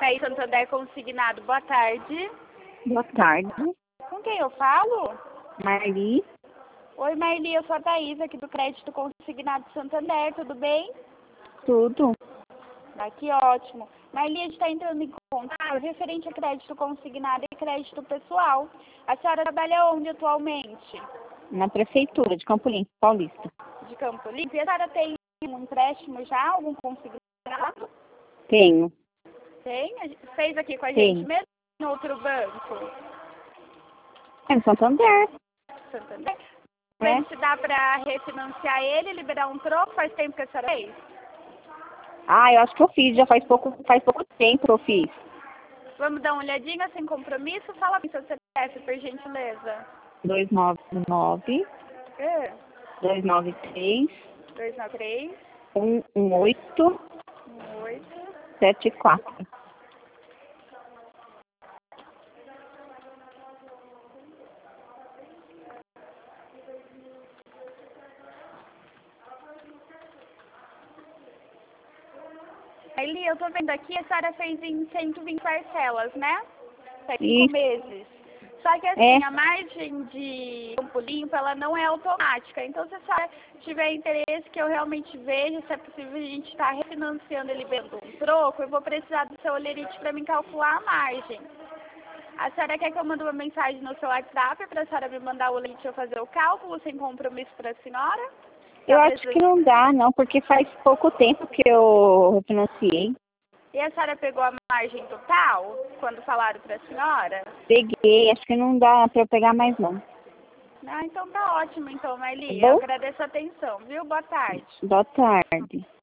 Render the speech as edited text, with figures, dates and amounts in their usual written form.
Aí, Santander Consignado, boa tarde. Boa tarde, Com quem eu falo? Marli. Oi, Marli, eu sou a Thaís, aqui do Crédito Consignado Santander, tudo bem? Tudo. Ah, que ótimo. Marli, a gente está entrando em contato referente a crédito consignado e crédito pessoal. A senhora trabalha onde atualmente? Na prefeitura de Campo Limpo, Paulista. De Campo Limpo. E a senhora tem um empréstimo já, algum consignado? Tenho. Tem? Fez aqui com a Tenho. gente mesmo em outro banco? É no Santander. Santander? É. A gente dá para refinanciar ele, liberar um troco? Faz tempo que a senhora fez? Eu acho que eu fiz, já faz pouco tempo que eu fiz. Vamos dar uma olhadinha sem compromisso? Fala com seu CPF, por gentileza. 299 É. 293 293 118 18. 74. Eli, eu tô vendo aqui, a senhora fez em 120 parcelas, né? Faz 5 Isso. meses. Só que assim, a margem de Campo Limpo, ela não é automática. Então, se a senhora tiver interesse que eu realmente veja se é possível a gente estar refinanciando e liberando um troco, eu vou precisar do seu olerite para me calcular a margem. A senhora quer que eu mande uma mensagem no seu WhatsApp para a senhora me mandar o olerite e eu fazer o cálculo sem compromisso para a senhora? Eu acho que não dá, não, porque faz pouco tempo que eu refinanciei. E a senhora pegou a margem total quando falaram para a senhora? Peguei, acho que não dá pra eu pegar mais, não. Ah, então tá ótimo, então, Marli. Tá Eu bom? agradeço a atenção, viu? Boa tarde. Boa tarde.